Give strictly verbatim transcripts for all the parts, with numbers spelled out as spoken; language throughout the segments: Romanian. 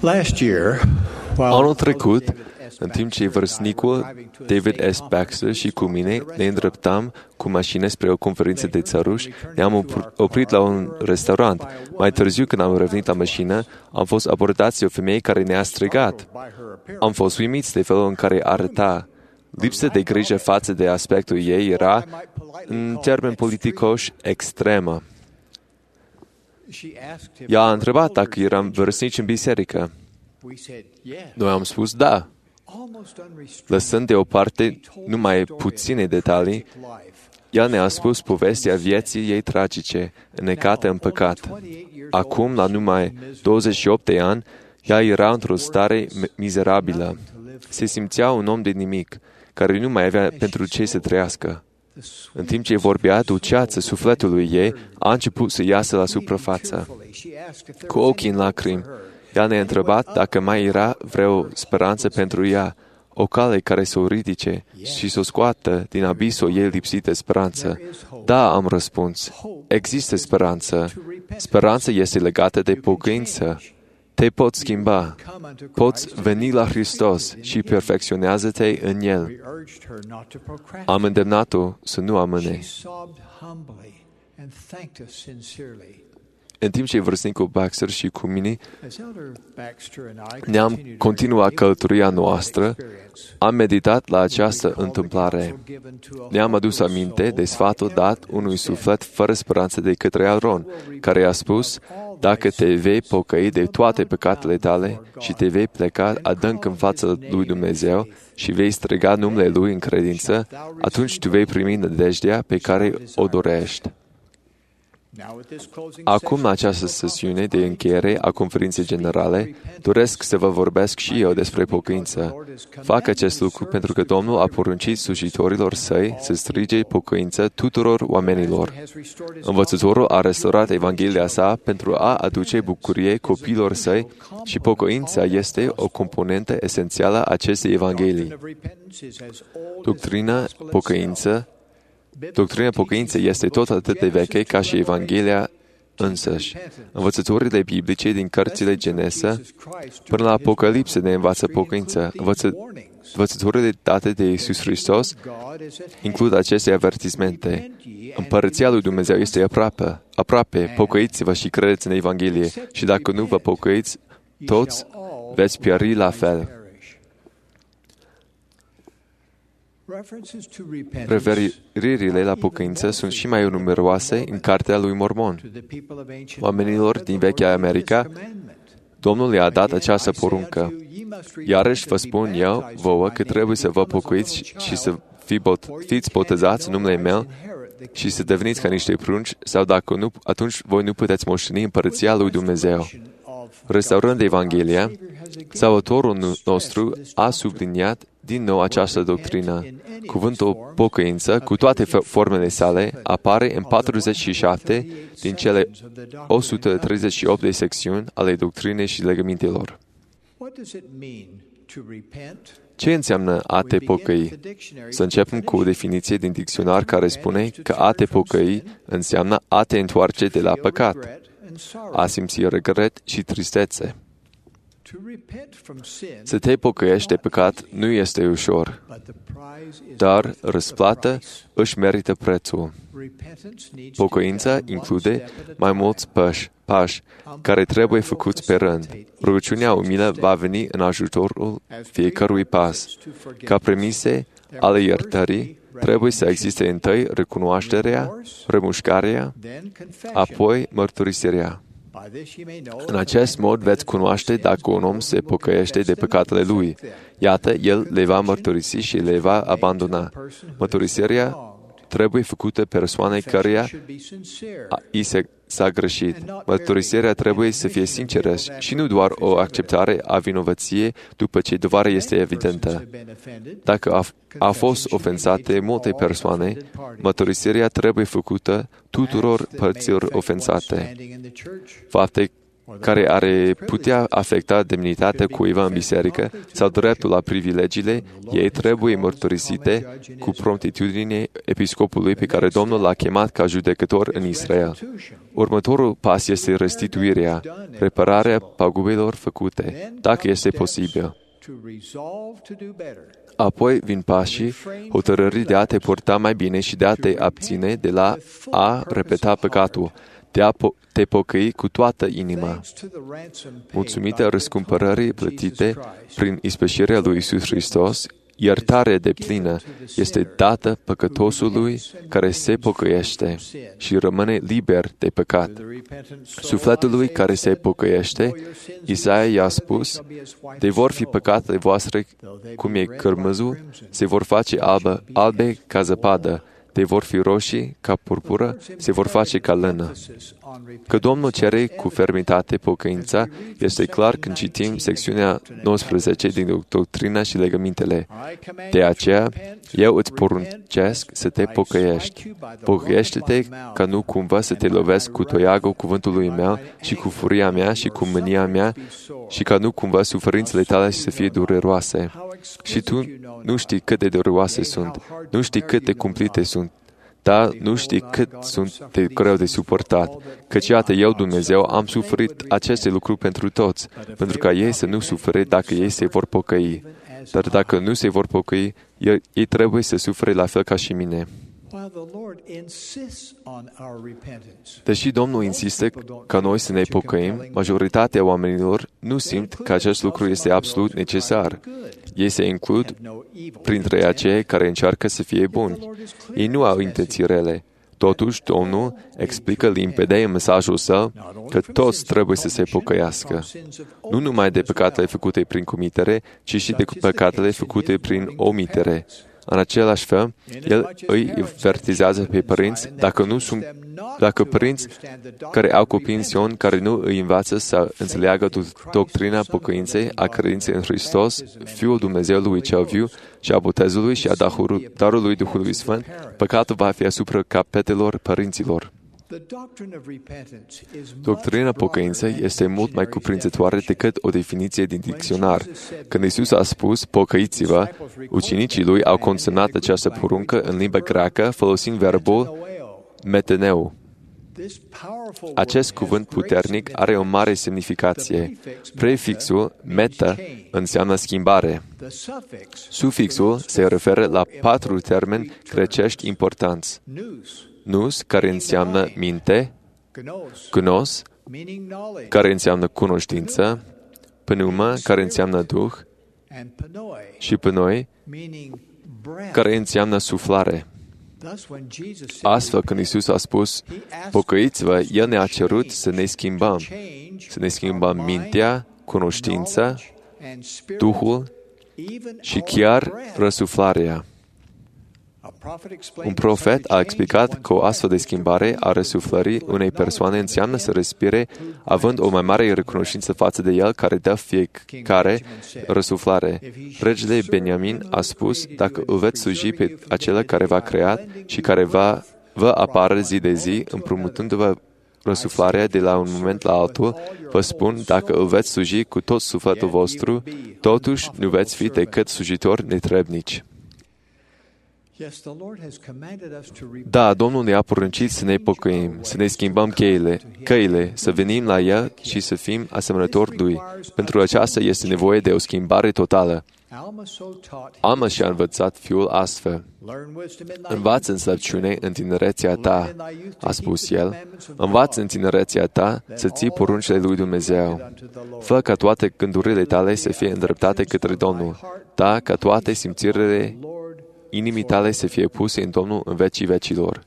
Last year, while Anul trecut, în timp ce vârstnicul David S. Baxter și cu mine ne îndreptam cu mașină spre o conferință de țăruși, ne-am oprit la un restaurant. Mai târziu, când am revenit la mașină, am fost abordați de o femeie care ne-a strigat. Am fost uimiți de felul în care arăta. Lipsa de grijă față de aspectul ei era, în termeni politicoși, extremă. Ea a întrebat dacă eram vârstnici în biserică. Noi am spus da. Lăsând deoparte numai puține detalii, ea ne-a spus povestea vieții ei tragice, înnecată în păcat. Acum, la numai douăzeci și opt de ani, ea era într-o stare mizerabilă. Se simțea un om de nimic, care nu mai avea pentru ce să trăiască. În timp ce vorbea, dulceața sufletului ei a început să iasă la suprafață. Cu ochii în lacrimi, ea ne-a întrebat dacă mai era vreo speranță pentru ea, o cale care să o ridice și să o scoată din abisul ei lipsit de speranță. Da, am răspuns. Există speranță. Speranța este legată de pocăință. Te poți schimba. Poți veni la Hristos și perfecționează-te în El. Am îndemnat-o să nu amâne. În timp ce vârstnicul Baxter și cu mine ne-am continuat călătoria noastră, am meditat la această întâmplare. Ne-am adus aminte de sfatul dat unui suflet fără speranță de către Aron, care a spus, dacă te vei pocăi de toate păcatele tale și te vei pleca adânc în fața lui Dumnezeu și vei striga numele Lui în credință, atunci tu vei primi nădejdea pe care o dorești. Acum, în această sesiune de încheiere a conferinței generale, doresc să vă vorbesc și eu despre pocăință. Fac acest lucru pentru că Domnul a poruncit slujitorilor săi să strige pocăință tuturor oamenilor. Învățătorul a restaurat Evanghelia sa pentru a aduce bucurie copiilor săi și pocăința este o componentă esențială a acestei Evanghelii. Doctrina pocăință Doctrina pocăinței este tot atât de veche ca și Evanghelia însăși. Învățăturile biblice din cărțile Genesa până la Apocalipsă ne învață pocăință. Învăță... Învățăturile date de Iisus Hristos includ aceste avertismente. Împărăția lui Dumnezeu este aproape. Aproape, pocăiți-vă și credeți în Evanghelie. Și dacă nu vă pocăiți, toți veți pieri la fel. Referirile la pocăință sunt și mai numeroase în Cartea lui Mormon. Oamenilor din vechea America, Domnul i-a dat această poruncă. Iarăși vă spun eu vouă că trebuie să vă pocăiți și să fiți botezați în numele meu și să deveniți ca niște prunci, sau dacă nu, atunci voi nu puteți moșteni împărăția lui Dumnezeu. Restaurând Evanghelia, Salvatorul nostru a subliniat din nou această doctrină. Cuvântul pocăință, cu toate formele sale, apare în patruzeci și șapte din cele o sută treizeci și opt de secțiuni ale doctrinei și legămintelor. Ce înseamnă a te pocăi? Să începem cu o definiție din dicționar care spune că a te pocăi înseamnă a te întoarce de la păcat, a simți regret și tristețe. Să te pocăiești de păcat nu este ușor, dar răsplată își merită prețul. Pocăința include mai mulți pași, pași care trebuie făcuți pe rând. Rugăciunea umilă va veni în ajutorul fiecărui pas. Ca premise ale iertării, trebuie să existe întâi recunoașterea, remușcarea, apoi mărturisirea. În acest mod veți cunoaște dacă un om se pocăiește de păcatele lui. Iată, el le va mărturisi și le va abandona. Mărturisirea trebuie făcută persoanei căreia i se s-a greșit. Mărturisirea trebuie să fie sinceră și nu doar o acceptare a vinovăției după ce dovara este evidentă. Dacă a, a fost ofensate multe persoane, mărturisirea trebuie făcută tuturor părților ofensate. Fapte care are putea afecta demnitatea cuiva în biserică sau dreptul la privilegiile, ei trebuie mărturisite cu promptitudine episcopului pe care Domnul l-a chemat ca judecător în Israel. Următorul pas este restituirea, repararea pagubelor făcute, dacă este posibil. Apoi vin pașii hotărârii de a te purta mai bine și de a te abține de la a repeta păcatul, de a po- te pocăi cu toată inima. Mulțumită răscumpărării plătite prin ispășirea lui Iisus Hristos, iertarea deplină este dată păcătosului care se pocăiește și rămâne liber de păcat. Sufletului care se pocăiește, Isaia i-a spus, de vor fi păcatele voastre cum e cărmăzul, se vor face albe, albe ca zăpadă, de vor fi roșii ca purpură, se vor face ca lână. Că Domnul cere cu fermitate pocăința, este clar când citim secțiunea nouăsprezece din Doctrina și Legămintele. De aceea, eu îți poruncesc să te pocăiești. Pocăiește-te ca nu cumva să te lovesc cu toiagul cuvântului meu și cu furia mea și cu mânia mea și ca nu cumva suferințele tale să fie dureroase. Și tu nu știi cât de dureroase sunt, nu știi cât de cumplite sunt, dar nu știi cât sunt de greu de suportat. Căci iată, eu, Dumnezeu, am suferit aceste lucruri pentru toți, pentru ca ei să nu sufere dacă ei se vor pocăi. Dar dacă nu se vor pocăi, ei trebuie să sufere la fel ca și mine. Deși Domnul insistă ca noi să ne pocăim, majoritatea oamenilor nu simt că acest lucru este absolut necesar. Ei se includ printre acei care încearcă să fie buni. Ei nu au intenții rele. Totuși, Domnul explică limpede în mesajul său că toți trebuie să se pocăiască. Nu numai de păcatele făcute prin comitere, ci și de păcatele făcute prin omitere. În același fel, el îi avertizează pe părinți dacă nu sunt, dacă părinți care au copii în Sion, care nu îi învață să înțeleagă doctrina pocăinței, a credinței în Hristos, Fiul Dumnezeului cel viu și a botezului și a darului Duhului Sfânt, păcatul va fi asupra capetelor părinților. Doctrina pocăinței este mult mai cuprinzătoare decât o definiție din dicționar. Când Iisus a spus, pocăiți-vă, ucenicii lui au consonat această poruncă în limba greacă folosind verbul meteneu. Acest cuvânt puternic are o mare semnificație. Prefixul meta înseamnă schimbare. Sufixul se referă la patru termeni grecești importanți. Nous, care înseamnă minte, gnos, care înseamnă cunoștință, pneuma, care înseamnă duh, și pnoi, care înseamnă suflare. Astfel, când Iisus a spus, pocăiți-vă, El ne-a cerut să ne schimbăm, să ne schimbăm mintea, cunoștința, Duhul și chiar răsuflarea. Un profet a explicat că o astfel de schimbare a răsuflării unei persoane înseamnă să respire având o mai mare recunoștință față de El care dă fiecare răsuflare. Regele Beniamin a spus, dacă îl veți sluji pe acela care v-a creat și care va, vă apară zi de zi, împrumutându-vă răsuflarea de la un moment la altul, vă spun, dacă îl veți sluji cu tot sufletul vostru, totuși nu veți fi decât slujitori netrebnici. Da, Domnul ne-a poruncit să ne pocăim, să ne schimbăm cheile, căile, să venim la El și să fim asemănători Lui. Pentru aceasta este nevoie de o schimbare totală. Alma și-a învățat fiul astfel. Învață înțelepciune în tinerețea ta, a spus el. Învață în tinerețea ta să ții poruncile lui Dumnezeu. Fă ca toate gândurile tale să fie îndreptate către Domnul. Da, ca toate simțirile inimii tale să fie puse în Domnul în vecii vecilor.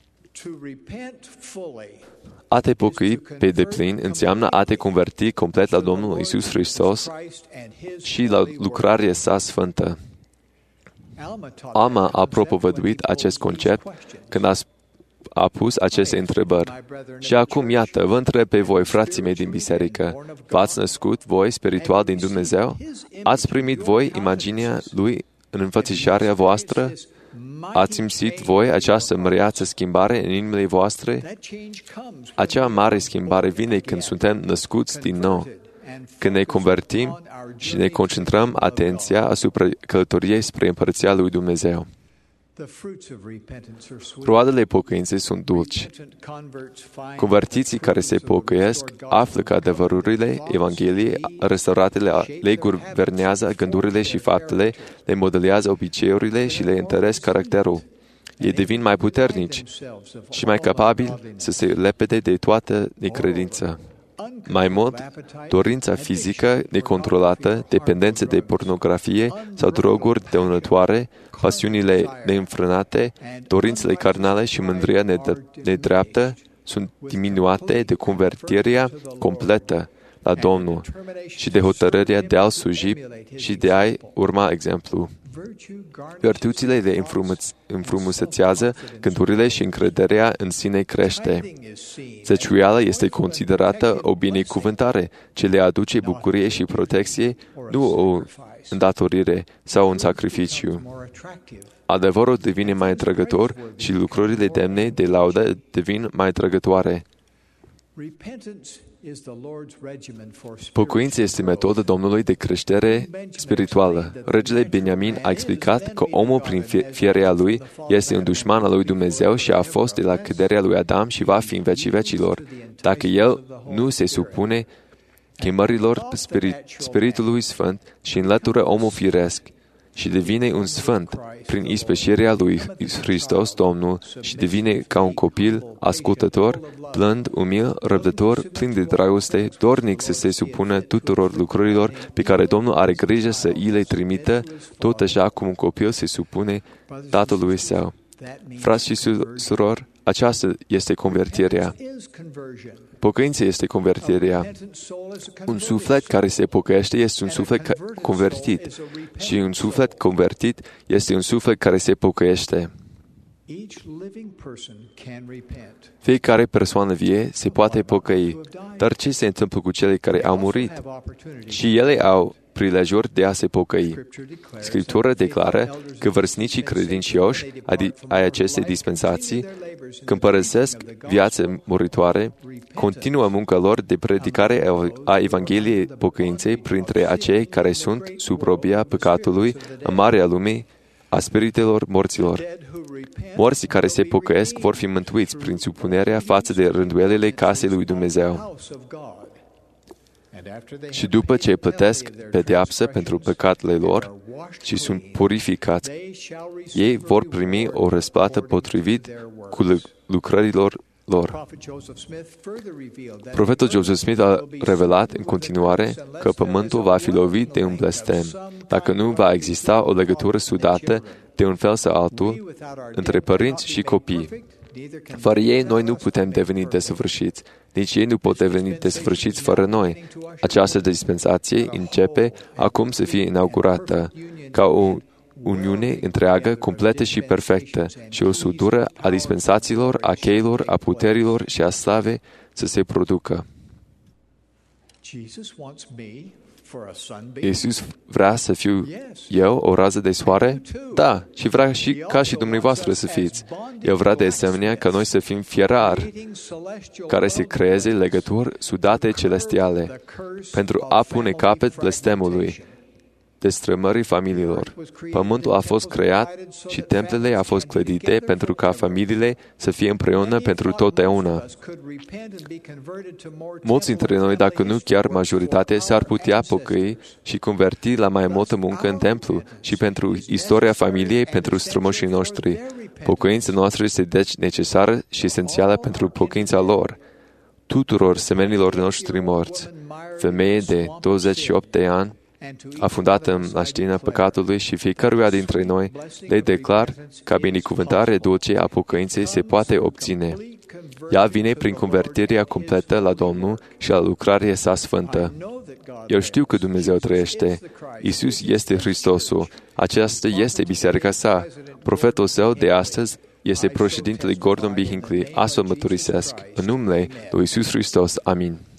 A te pocăi pe deplin înseamnă a te converti complet la Domnul Iisus Hristos și la lucrarea sa sfântă. Alma a propovăduit acest concept când a, a pus aceste întrebări. Și acum, iată, vă întreb pe voi, frații mei din biserică, v-ați născut voi spiritual din Dumnezeu? Ați primit voi imaginea Lui în înfățișarea voastră? Ați simțit voi această măreață schimbare în inimile voastre? Acea mare schimbare vine când suntem născuți din nou, când ne convertim și ne concentrăm atenția asupra călătoriei spre Împărăția lui Dumnezeu. Roadele pocăinței sunt dulci. Convertiții care se pocăiesc află că adevărurile Evangheliei restaurate le guvernează gândurile și faptele, le modelează obiceiurile și le întăresc caracterul. Ei devin mai puternici și mai capabili să se lepede de toată necredință. Mai mult, dorința fizică necontrolată, dependență de pornografie sau droguri dăunătoare, pasiunile neînfrânate, dorințele carnale și mândria nedreaptă sunt diminuate de convertirea completă la Domnul și de hotărârea de a-L sluji și de a-i urma exemplu. Virtuțile le înfrumusețează, gândurile și încrederea în sine crește. Zeciuiala este considerată o binecuvântare, ce le aduce bucurie și protecție, nu o îndatorire sau un sacrificiu. Adevărul devine mai atrăgător și lucrurile demne de laudă devin mai atrăgătoare. Pocăința este metoda Domnului de creștere spirituală. Regele Beniamin a explicat că omul prin firea lui este un dușman al lui Dumnezeu și a fost de la căderea lui Adam și va fi în vecii vecilor, dacă el nu se supune chemărilor spirit, Spiritului Sfânt și înlătură omul firesc și devine un sfânt prin ispășirea lui Hristos Domnul și devine ca un copil ascultător, blând, umil, răbdător, plin de dragoste, dornic să se supună tuturor lucrurilor pe care Domnul are grijă să îi le trimită, tot așa cum un copil se supune tatălui său. Frați și surori, aceasta este convertirea. Pocăința este convertirea. Un suflet care se pocăiește este un suflet convertit și un suflet convertit este un suflet care se pocăiește. Fiecare persoană vie se poate pocăi, dar ce se întâmplă cu cele care au murit? Și ele au prilejuri de a se pocăi. Scriptura declară că vârstnicii credincioși ai acestei dispensații, când părăsesc viața muritoare, continuă munca lor de predicare a Evangheliei pocăinței printre acei care sunt sub robia păcatului în marea lumii a spiritelor morților. Morții care se pocăiesc vor fi mântuiți prin supunerea față de rânduielile casei lui Dumnezeu. Și după ce plătesc pedeapsă pentru păcatele lor și sunt purificați, ei vor primi o răsplată potrivit cu lucrărilor lor. Profetul Joseph Smith a revelat în continuare că pământul va fi lovit de un blestem, dacă nu va exista o legătură sudată de un fel sau altul între părinți și copii. Fără ei, noi nu putem deveni desăvârșiți, nici ei nu pot deveni desăvârșiți fără noi. Această dispensație începe acum să fie inaugurată, ca o uniune întreagă, completă și perfectă, și o sudură a dispensațiilor, a cheilor, a puterilor și a slavei să se producă. Iisus vrea să fiu eu o rază de soare? Da, și vrea și ca și dumneavoastră să fiți. El vrea de asemenea ca noi să fim fierari care să creeze legături sudate celestiale pentru a pune capăt blestemului, destrămării familiilor. Pământul a fost creat și templele a fost clădite pentru ca familiile să fie împreună pentru totdeauna. Mulți dintre noi, dacă nu chiar majoritatea, s-ar putea pocăi și converti la mai multă muncă în templu și pentru istoria familiei, pentru strămoșii noștri. Pocăința noastră este deci necesară și esențială pentru pocăința lor. Tuturor semenilor noștri morți, femeie de douăzeci și opt de ani, afundată în maștina păcatului și fiecăruia dintre noi le declar ca binecuvântare dulce a pocăinței se poate obține. Ea vine prin convertirea completă la Domnul și la lucrarea sa sfântă. Eu știu că Dumnezeu trăiește. Iisus este Hristosul. Aceasta este biserica sa. Profetul său de astăzi este președintele Gordon B. Hinckley. Astfel mărturisesc. În numele lui Iisus Hristos. Amin.